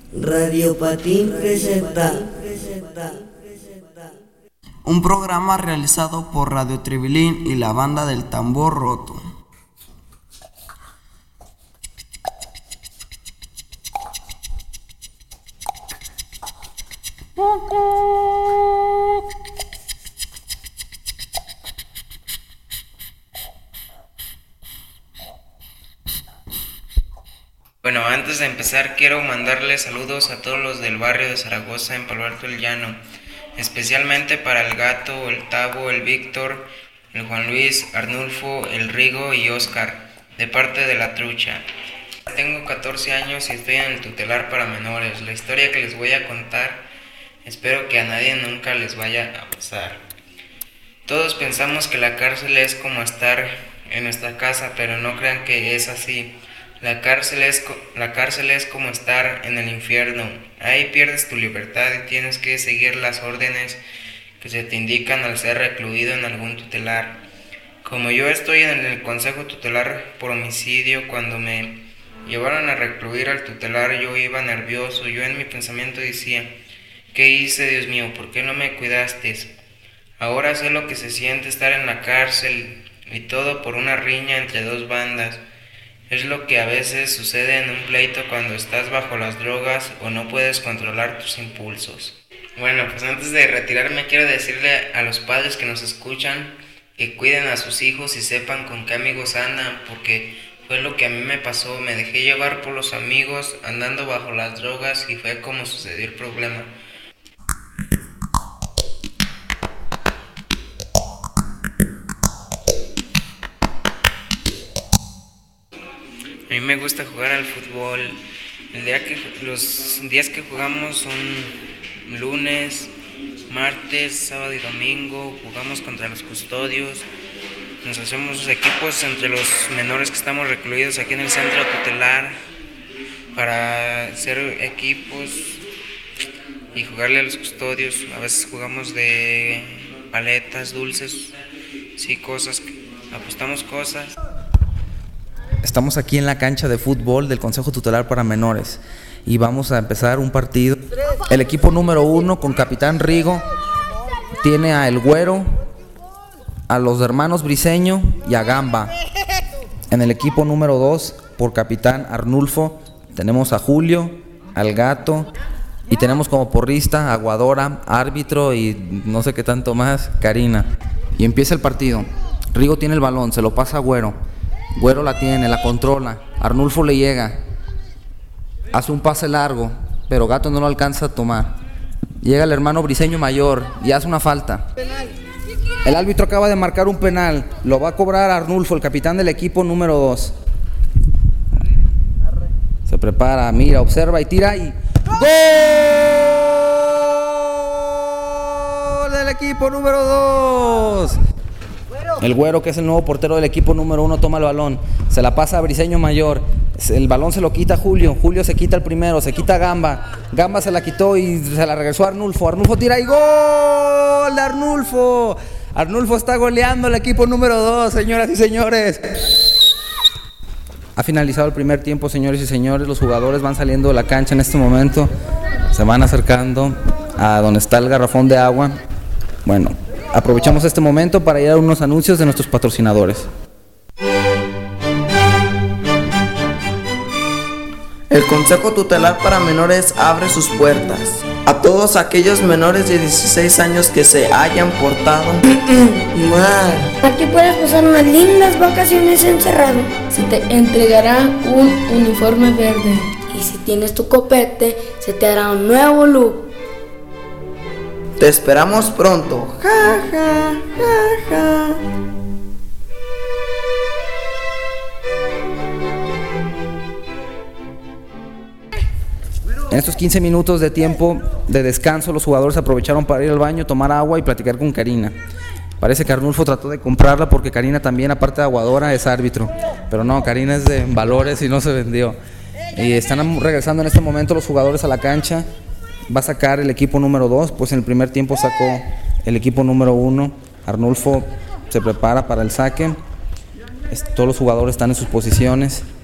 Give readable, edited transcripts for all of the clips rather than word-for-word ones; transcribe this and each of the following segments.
Radio Patín presenta un programa realizado por Radio Tribilín y la banda del Tambor Roto. Bueno, antes de empezar quiero mandarles saludos a todos los del barrio de Zaragoza en Palo Alto del Llano, especialmente para el Gato, el Tavo, el Víctor, el Juan Luis, Arnulfo, el Rigo y Oscar, de parte de La Trucha. Tengo 14 años y estoy en el tutelar para menores. La historia que les voy a contar, espero que a nadie nunca les vaya a pasar. Todos pensamos que la cárcel es como estar en nuestra casa, pero no crean que es así. La cárcel es como estar en el infierno. Ahí pierdes tu libertad y tienes que seguir las órdenes que se te indican al ser recluido en algún tutelar. Como yo estoy en el consejo tutelar por homicidio, cuando me llevaron a recluir al tutelar yo iba nervioso. Yo en mi pensamiento decía: ¿qué hice, Dios mío? ¿Por qué no me cuidaste? Ahora sé lo que se siente estar en la cárcel, y todo por una riña entre dos bandas. Es lo que a veces sucede en un pleito cuando estás bajo las drogas o no puedes controlar tus impulsos. Bueno, pues antes de retirarme quiero decirle a los padres que nos escuchan que cuiden a sus hijos y sepan con qué amigos andan, porque fue lo que a mí me pasó. Me dejé llevar por los amigos andando bajo las drogas y fue como sucedió el problema. A mí me gusta jugar al fútbol. Los días que jugamos son lunes, martes, sábado y domingo. Jugamos contra los custodios. Nos hacemos equipos entre los menores que estamos recluidos aquí en el centro tutelar para hacer equipos y jugarle a los custodios. A veces jugamos de paletas, dulces, sí, cosas, apostamos cosas. Estamos aquí en la cancha de fútbol del Consejo Tutelar para Menores y vamos a empezar un partido. El equipo número 1 con Capitán Rigo tiene a El Güero, a los hermanos Briseño y a Gamba. En el equipo número 2 por Capitán Arnulfo tenemos a Julio, al Gato y tenemos como porrista a Aguadora, árbitro y no sé qué tanto más, Karina. Y empieza el partido. Rigo tiene el balón, se lo pasa a Güero. Güero la tiene, la controla. Arnulfo le llega. Hace un pase largo, pero Gato no lo alcanza a tomar. Llega el hermano Briseño mayor y hace una falta. El árbitro acaba de marcar un penal. Lo va a cobrar Arnulfo, el capitán del equipo número 2. Se prepara, mira, observa y tira y... ¡Gol del equipo número 2! El Güero, que es el nuevo portero del equipo número 1, toma el balón, se la pasa a Briseño mayor, el balón se lo quita a Julio, Julio se quita el primero, se quita a Gamba, Gamba se la quitó y se la regresó a Arnulfo, Arnulfo tira y ¡gol de Arnulfo! Arnulfo está goleando el equipo número 2, señoras y señores. Ha finalizado el primer tiempo, señores y señores, los jugadores van saliendo de la cancha en este momento, se van acercando a donde está el garrafón de agua. Bueno, aprovechamos este momento para ir a unos anuncios de nuestros patrocinadores. El Consejo Tutelar para Menores abre sus puertas a todos aquellos menores de 16 años que se hayan portado mal. Aquí puedes pasar unas lindas vacaciones encerrado. Se te entregará un uniforme verde. Y si tienes tu copete, se te hará un nuevo look. Te esperamos pronto. Ja, ja, ja, ja. En estos 15 minutos de tiempo de descanso, los jugadores aprovecharon para ir al baño, tomar agua y platicar con Karina. Parece que Arnulfo trató de comprarla porque Karina también, aparte de Aguadora, es árbitro. Pero no, Karina es de valores y no se vendió. Y están regresando en este momento los jugadores a la cancha. Va a sacar el equipo número 2, pues en el primer tiempo sacó el equipo número 1. Arnulfo se prepara para el saque. Todos los jugadores están en sus posiciones.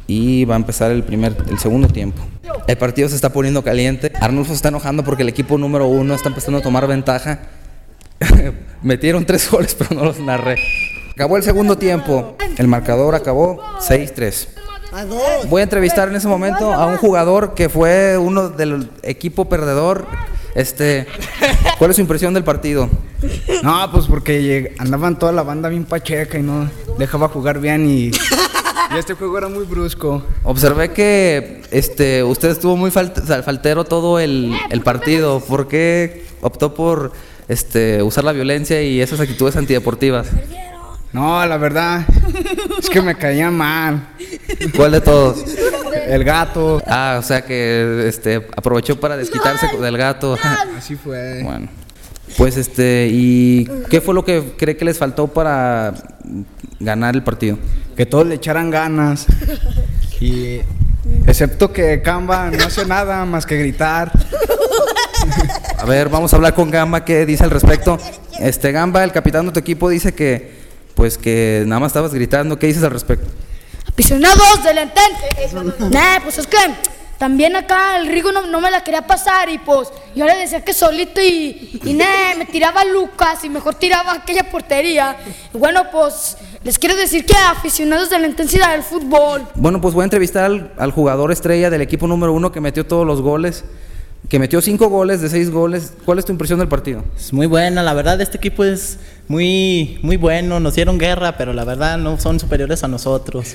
y va a empezar el segundo tiempo. El partido se está poniendo caliente. Arnulfo se está enojando porque el equipo número 1 está empezando a tomar ventaja. Metieron 3 goles, pero no los narré. Acabó el segundo tiempo. El marcador acabó 6-3. Voy a entrevistar en ese momento a un jugador que fue uno del equipo perdedor. ¿Cuál es su impresión del partido? No, pues porque andaban toda la banda bien pacheca y no dejaba jugar bien y este juego era muy brusco. Observé que usted estuvo muy faltero todo el partido. ¿Por qué optó por usar la violencia y esas actitudes antideportivas? No, la verdad es que me caía mal. ¿Cuál de todos? El gato. O sea que aprovechó para desquitarse del gato. Así fue. Bueno, pues ¿y qué fue lo que cree que les faltó para ganar el partido? Que todos le echaran ganas. Y excepto que Gamba no hace nada más que gritar. A ver, vamos a hablar con Gamba, ¿qué dice al respecto? Gamba, el capitán de tu equipo, dice que nada más estabas gritando. ¿Qué dices al respecto? Aficionados del Entente. Pues es que también acá el Rigo no me la quería pasar y pues yo le decía que solito y me tiraba Lucas y mejor tiraba aquella portería. Y bueno, pues les quiero decir que aficionados de la intensidad del fútbol. Bueno, pues voy a entrevistar al jugador estrella del equipo número 1 que metió todos los goles, que metió 5 goles de 6 goles. ¿Cuál es tu impresión del partido? Es muy buena, la verdad este equipo es muy, muy bueno, nos dieron guerra, pero la verdad no son superiores a nosotros.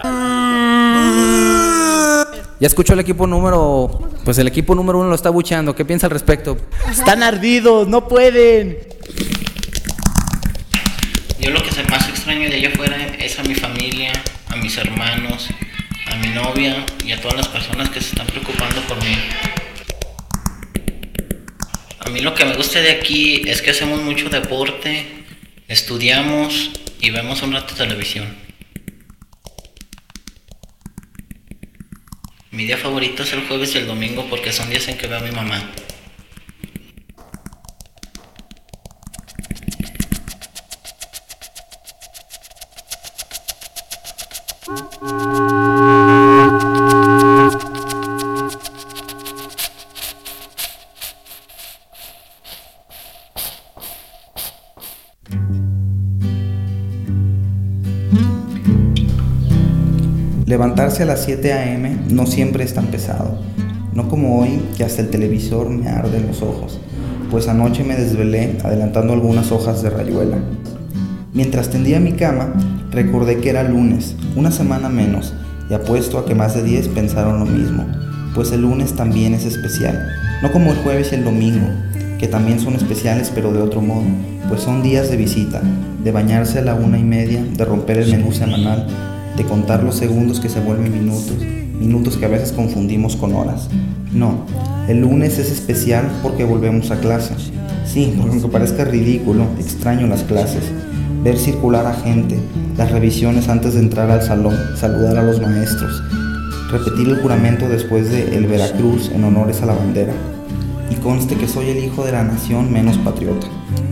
Ya escuchó el equipo número 1 lo está abucheando. ¿Qué piensa al respecto? Están ardidos, no pueden. Yo lo que más extraño de allá afuera es a mi familia, a mis hermanos, a mi novia y a todas las personas que se están preocupando por mí. A mí lo que me gusta de aquí es que hacemos mucho deporte, estudiamos y vemos un rato de televisión. Mi día favorito es el jueves y el domingo porque son días en que veo a mi mamá. Levantarse a las 7 a.m. no siempre es tan pesado, no como hoy que hasta el televisor me arde en los ojos, pues anoche me desvelé adelantando algunas hojas de rayuela. Mientras tendía mi cama, recordé que era lunes, una semana menos, y apuesto a que más de 10 pensaron lo mismo, pues el lunes también es especial, no como el jueves y el domingo, que también son especiales pero de otro modo, pues son días de visita, de bañarse a la 1:30, de romper el menú semanal, de contar los segundos que se vuelven minutos que a veces confundimos con horas. No, el lunes es especial porque volvemos a clase. Sí, porque aunque parezca ridículo, extraño las clases, ver circular a gente, las revisiones antes de entrar al salón, saludar a los maestros, repetir el juramento después de el Veracruz en honores a la bandera. Y conste que soy el hijo de la nación menos patriota.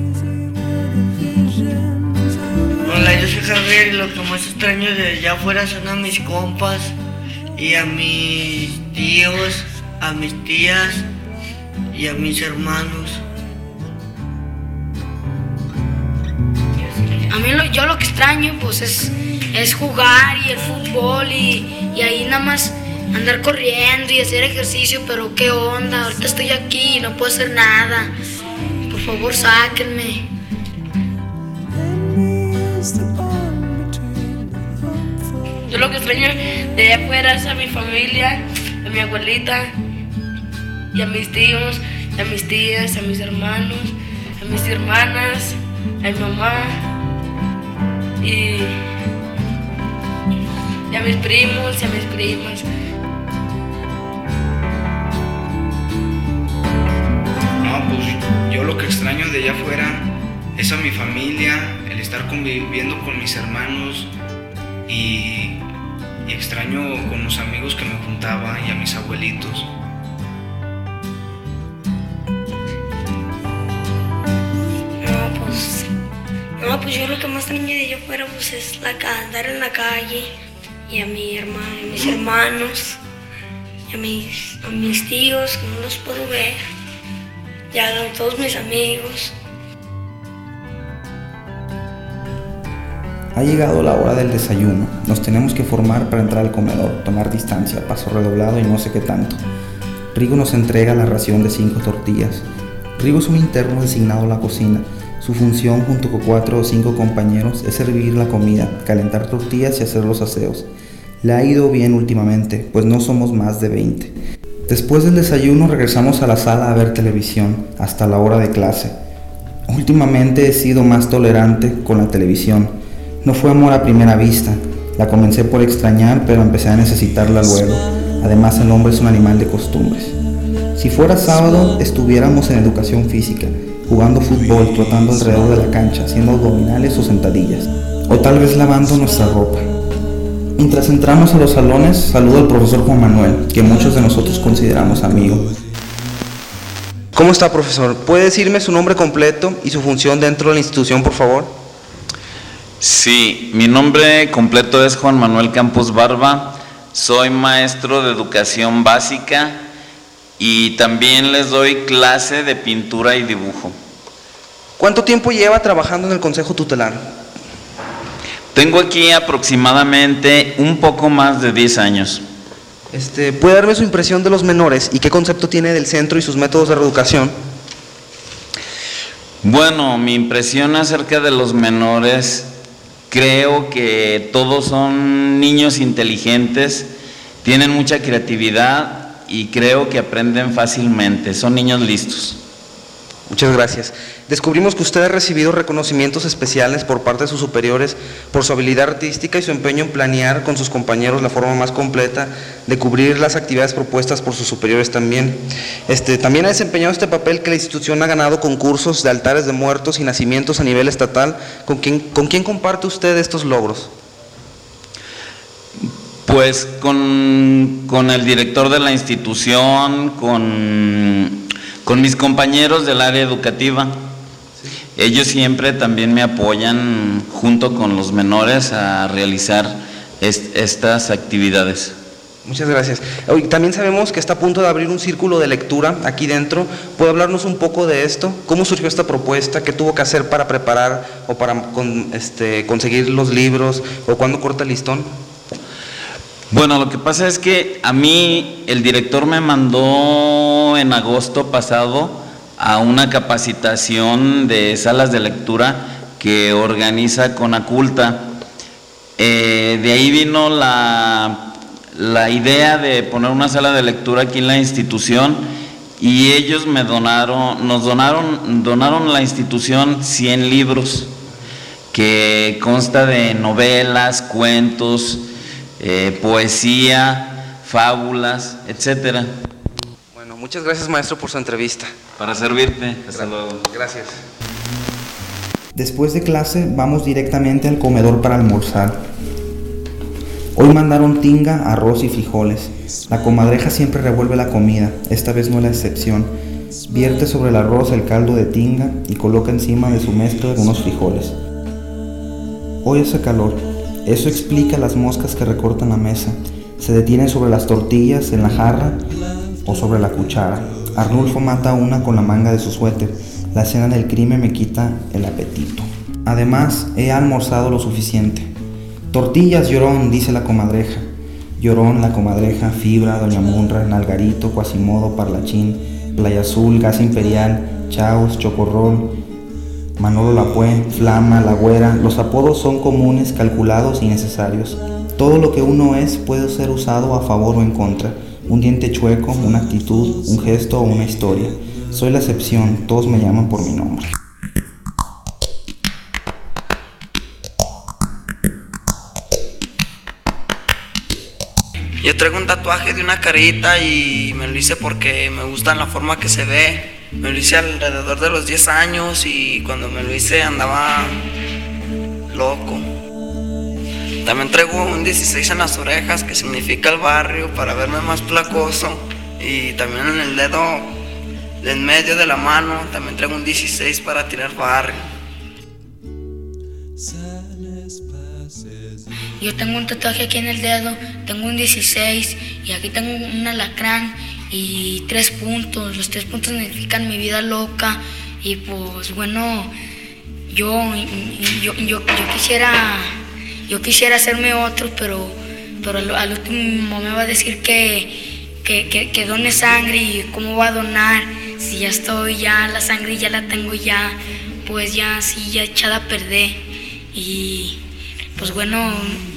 Hola, yo soy Javier y lo que más extraño de allá afuera son a mis compas y a mis tíos, a mis tías y a mis hermanos. A mí yo lo que extraño pues es jugar y el fútbol y ahí nada más andar corriendo y hacer ejercicio, pero qué onda, ahorita estoy aquí y no puedo hacer nada. Por favor, sáquenme. Yo lo que extraño de allá afuera es a mi familia, a mi abuelita y a mis tíos, a mis tías, a mis hermanos, a mis hermanas, a mi mamá y a mis primos y a mis primas. No, pues yo lo que extraño de allá afuera es a mi familia, el estar conviviendo con mis hermanos y extraño con los amigos que me juntaba y a mis abuelitos. No, pues yo lo que más extraño de allá afuera pues es andar en la calle y a mis hermanos, y a mis tíos, que no los puedo ver, y a todos mis amigos. Ha llegado la hora del desayuno. Nos tenemos que formar para entrar al comedor, tomar distancia, paso redoblado y no sé qué tanto. Rigo nos entrega la ración de 5 tortillas. Rigo es un interno designado a la cocina. Su función, junto con 4 o 5 compañeros, es servir la comida, calentar tortillas y hacer los aseos. Le ha ido bien últimamente, pues no somos más de 20. Después del desayuno regresamos a la sala a ver televisión, hasta la hora de clase. Últimamente he sido más tolerante con la televisión. No fue amor a primera vista. La comencé por extrañar, pero empecé a necesitarla luego. Además, el hombre es un animal de costumbres. Si fuera sábado, estuviéramos en educación física, jugando fútbol, trotando alrededor de la cancha, haciendo abdominales o sentadillas, o tal vez lavando nuestra ropa. Mientras entramos a los salones, saludo al profesor Juan Manuel, que muchos de nosotros consideramos amigo. ¿Cómo está, profesor? ¿Puede decirme su nombre completo y su función dentro de la institución, por favor? Sí, mi nombre completo es Juan Manuel Campos Barba, soy maestro de educación básica y también les doy clase de pintura y dibujo. ¿Cuánto tiempo lleva trabajando en el Consejo Tutelar? Tengo aquí aproximadamente un poco más de 10 años. ¿Puede darme su impresión de los menores y qué concepto tiene del centro y sus métodos de reeducación? Bueno, mi impresión acerca de los menores, creo que todos son niños inteligentes, tienen mucha creatividad y creo que aprenden fácilmente, son niños listos. Muchas gracias. Descubrimos que usted ha recibido reconocimientos especiales por parte de sus superiores por su habilidad artística y su empeño en planear con sus compañeros la forma más completa de cubrir las actividades propuestas por sus superiores también. También ha desempeñado este papel que la institución ha ganado concursos de altares de muertos y nacimientos a nivel estatal. ¿Con quién comparte usted estos logros? Pues con el director de la institución, con mis compañeros del área educativa. Ellos siempre también me apoyan junto con los menores a realizar estas actividades. Muchas gracias. También sabemos que está a punto de abrir un círculo de lectura aquí dentro. ¿Puede hablarnos un poco de esto? ¿Cómo surgió esta propuesta? ¿Qué tuvo que hacer para preparar o para conseguir los libros? ¿O cuándo corta el listón? Bueno, lo que pasa es que a mí el director me mandó en agosto pasado a una capacitación de salas de lectura que organiza Conaculta. De ahí vino la idea de poner una sala de lectura aquí en la institución y ellos nos donaron a la institución 100 libros que consta de novelas, cuentos, poesía, fábulas, etcétera. Bueno, muchas gracias, maestro, por su entrevista. Para servirte. Hasta luego. Gracias. Después de clase vamos directamente al comedor para almorzar. Hoy mandaron tinga, arroz y frijoles. La comadreja siempre revuelve la comida, esta vez no es la excepción. Vierte sobre el arroz el caldo de tinga y coloca encima de su mezcla unos frijoles. Hoy hace calor. Eso explica las moscas que recortan la mesa. Se detienen sobre las tortillas, en la jarra o sobre la cuchara. Arnulfo mata una con la manga de su suéter. La escena del crimen me quita el apetito. Además, he almorzado lo suficiente. Tortillas, Llorón, dice la comadreja. Llorón, la comadreja, Fibra, Doña Munra, Nalgarito, Quasimodo, Parlachín, Playa Azul, Gas Imperial, Chaos, Chocorrol, Manolo Lapue, Flama, La Güera. Los apodos son comunes, calculados y necesarios. Todo lo que uno es puede ser usado a favor o en contra. Un diente chueco, una actitud, un gesto o una historia. Soy la excepción, todos me llaman por mi nombre. Yo traigo un tatuaje de una carita y me lo hice porque me gusta la forma que se ve. Me lo hice alrededor de los 10 años y cuando me lo hice andaba loco. También traigo un 16 en las orejas, que significa el barrio, para verme más placoso. Y también en el dedo, en medio de la mano, también traigo un 16 para tirar barrio. yo tengo un tatuaje aquí en el dedo, tengo un 16 y aquí tengo un alacrán y 3 puntos. Los 3 puntos significan mi vida loca y pues bueno, yo quisiera hacerme otro, pero al último me va a decir que done sangre y cómo va a donar si ya la sangre ya la tengo ya, pues ya así ya echada a perder y pues bueno,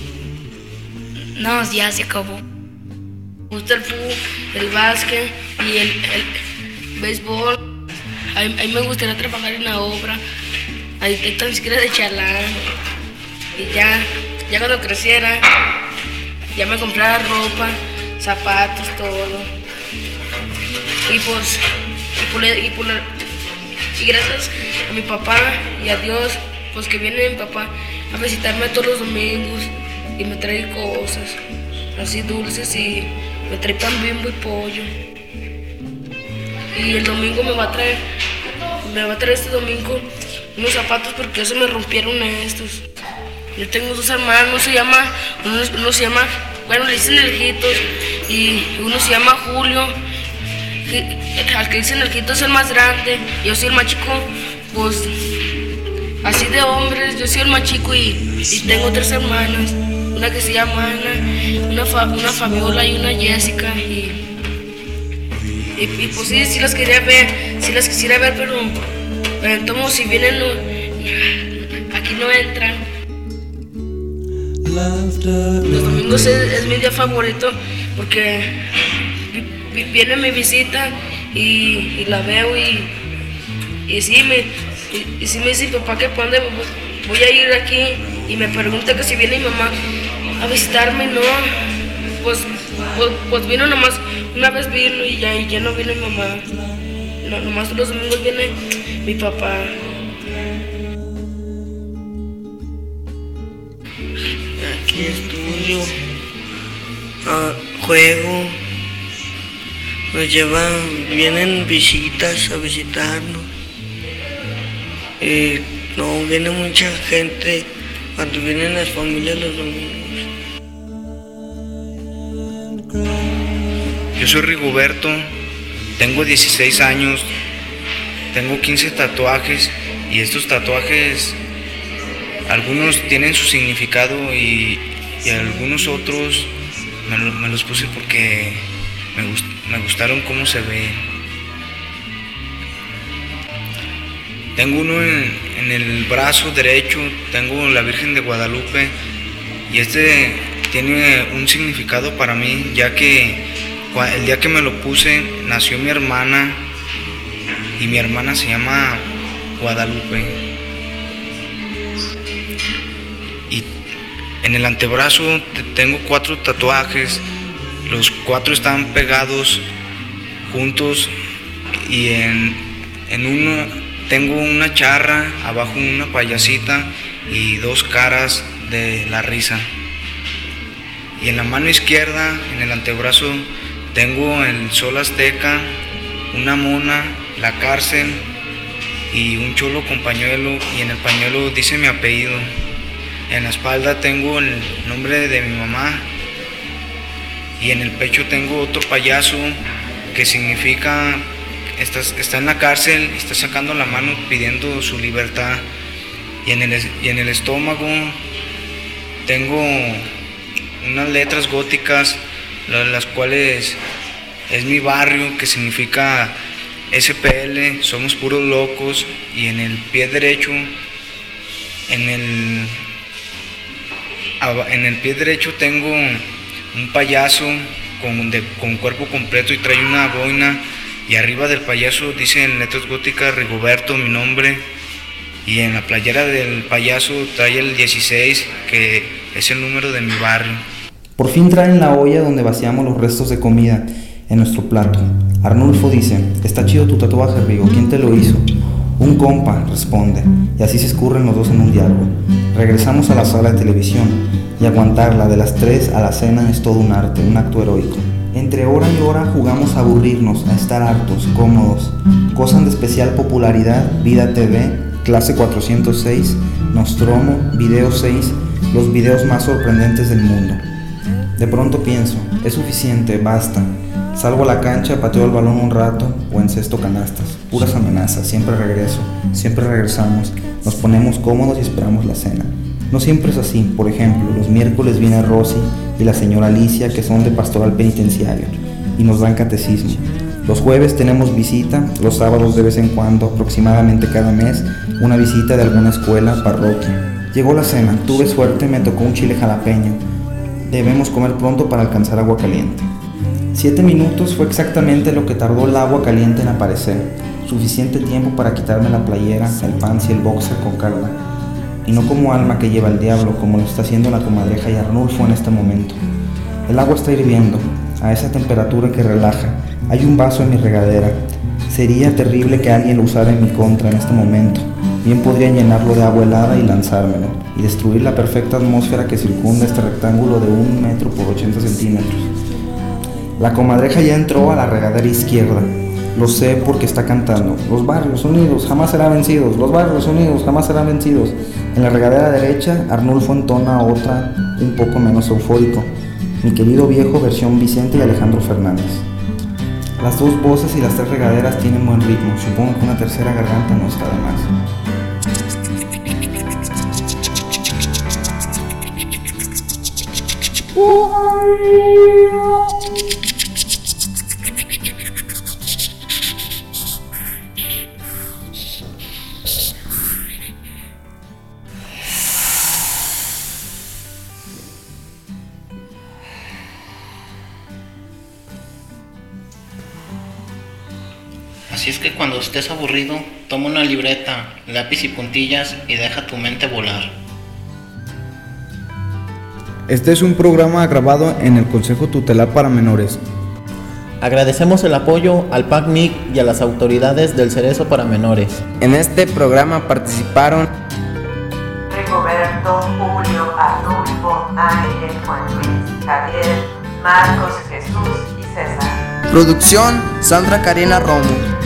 no, ya se acabó. Me gusta el fútbol, el básquet y el béisbol. A mí me gustaría trabajar en la obra, ahí tan siquiera de chalán. Y ya cuando creciera, ya me comprara ropa, zapatos, todo. Y gracias a mi papá y a Dios, pues que viene mi papá a visitarme todos los domingos y me trae cosas así dulces y me trae pan Bimbo y pollo. Y el domingo me va a traer este domingo unos zapatos porque ya se me rompieron estos. Yo tengo 2 hermanos, uno se llama, bueno, le dicen Eljitos y uno se llama Julio. Al que dicen Eljitos es el más grande, yo soy el más chico, pues así de hombres, yo soy el más chico y tengo 3 hermanas, una que se llama Ana, una Fabiola y una Jessica y pues sí las quería ver, sí las quisiera ver, pero entonces si vienen aquí no entran. Los domingos es mi día favorito porque viene mi visita y la veo y sí me dice papá que para dónde voy a ir aquí y me pregunta que si viene mi mamá a visitarme. No, pues vino nomás, una vez vino y ya no viene mi mamá, no, nomás los domingos viene mi papá. Aquí estudio, juego, vienen visitas a visitarnos. No, viene mucha gente cuando vienen las familias los domingos. Yo soy Rigoberto, tengo 16 años, tengo 15 tatuajes y estos tatuajes, algunos tienen su significado y algunos otros me los puse porque me gustaron cómo se ven. Tengo uno en el brazo derecho, tengo la Virgen de Guadalupe y este tiene un significado para mí, ya que el día que me lo puse nació mi hermana y mi hermana se llama Guadalupe. Y en el antebrazo tengo 4 tatuajes, los 4 están pegados juntos y en uno tengo una charra, abajo una payasita y 2 caras de la risa. Y en la mano izquierda, en el antebrazo, tengo el sol azteca, una mona, la cárcel y un cholo con pañuelo, y en el pañuelo dice mi apellido. En la espalda tengo el nombre de mi mamá y en el pecho tengo otro payaso que significa está en la cárcel y está sacando la mano pidiendo su libertad. Y en el estómago tengo unas letras góticas, las cuales es mi barrio, que significa SPL, somos puros locos. Y en el pie derecho, en el pie derecho tengo un payaso con cuerpo completo y trae una boina, y arriba del payaso dice en letras góticas Rigoberto, mi nombre, y en la playera del payaso trae el 16, que es el número de mi barrio. Por fin traen la olla donde vaciamos los restos de comida en nuestro plato. Arnulfo dice: está chido tu tatuaje, Rigo, ¿quién te lo hizo? Un compa, responde, y así se escurren los dos en un diálogo. Regresamos a la sala de televisión, y aguantarla de las 3 a la cena es todo un arte, un acto heroico. Entre hora y hora jugamos a aburrirnos, a estar hartos, cómodos. Gozan de especial popularidad Vida TV, Clase 406, Nostromo, Video 6, los videos más sorprendentes del mundo. De pronto pienso, es suficiente, basta. Salgo a la cancha, pateo el balón un rato o encesto canastas. Puras amenazas, siempre regreso, siempre regresamos, nos ponemos cómodos y esperamos la cena. No siempre es así. Por ejemplo, los miércoles viene Rosy y la señora Alicia, que son de pastoral penitenciario, y nos dan catecismo. Los jueves tenemos visita, los sábados de vez en cuando, aproximadamente cada mes, una visita de alguna escuela, parroquia. Llegó la cena, tuve suerte, me tocó un chile jalapeño. Debemos comer pronto para alcanzar agua caliente. 7 minutos fue exactamente lo que tardó el agua caliente en aparecer. Suficiente tiempo para quitarme la playera, el pants y el boxer con carga. Y no como alma que lleva el diablo, como lo está haciendo la comadreja y Arnulfo en este momento. El agua está hirviendo, a esa temperatura que relaja. Hay un vaso en mi regadera. Sería terrible que alguien lo usara en mi contra en este momento. Bien podría llenarlo de agua helada y lanzármelo, y destruir la perfecta atmósfera que circunda este rectángulo de 1 metro por 80 centímetros. La comadreja ya entró a la regadera izquierda. Lo sé porque está cantando: los barrios unidos jamás serán vencidos, los barrios unidos jamás serán vencidos. En la regadera derecha, Arnulfo entona otra un poco menos eufórico: mi querido viejo, versión Vicente y Alejandro Fernández. Las 2 voces y las 3 regaderas tienen buen ritmo. Supongo que una tercera garganta no está de más. Así es que cuando estés aburrido, toma una libreta, lápiz y puntillas y deja tu mente volar. Este es un programa grabado en el Consejo Tutelar para Menores. Agradecemos el apoyo al PACMIC y a las autoridades del Cerezo para Menores. En este programa participaron Rigoberto, Julio, Arnulfo, Ángel, Juan Luis, Javier, Marcos, Jesús y César. Producción: Sandra Karina Romo.